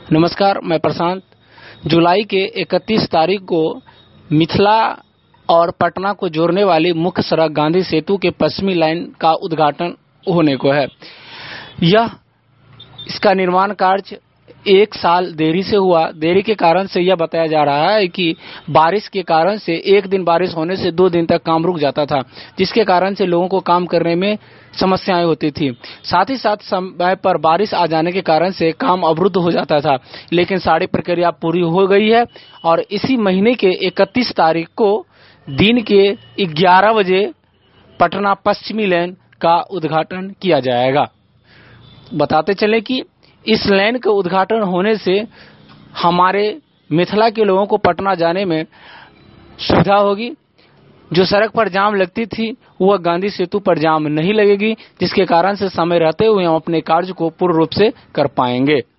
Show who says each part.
Speaker 1: नमस्कार, मैं प्रशांत। जुलाई के 31 तारीख को मिथिला और पटना को जोड़ने वाली मुख्य सड़क गांधी सेतु के पश्चिमी लाइन का उद्घाटन होने को है। इसका निर्माण कार्य 1 साल देरी से हुआ। देरी के कारण से यह बताया जा रहा है कि बारिश के कारण से 1 दिन बारिश होने से 2 दिन तक काम रुक जाता था, जिसके कारण से लोगों को काम करने में समस्याएं होती थी। साथ ही साथ समय पर बारिश आ जाने के कारण से काम अवरुद्ध हो जाता था। लेकिन सारी प्रक्रिया पूरी हो गई है और इसी महीने के 31 तारीख को दिन के 11 बजे पटना पश्चिमी लाइन का उद्घाटन किया जाएगा। बताते चले कि इस लाइन के उद्घाटन होने से हमारे मिथिला के लोगों को पटना जाने में सुविधा होगी। जो सड़क पर जाम लगती थी वह गांधी सेतु पर जाम नहीं लगेगी, जिसके कारण से समय रहते हुए हम अपने कार्य को पूर्ण रूप से कर पाएंगे।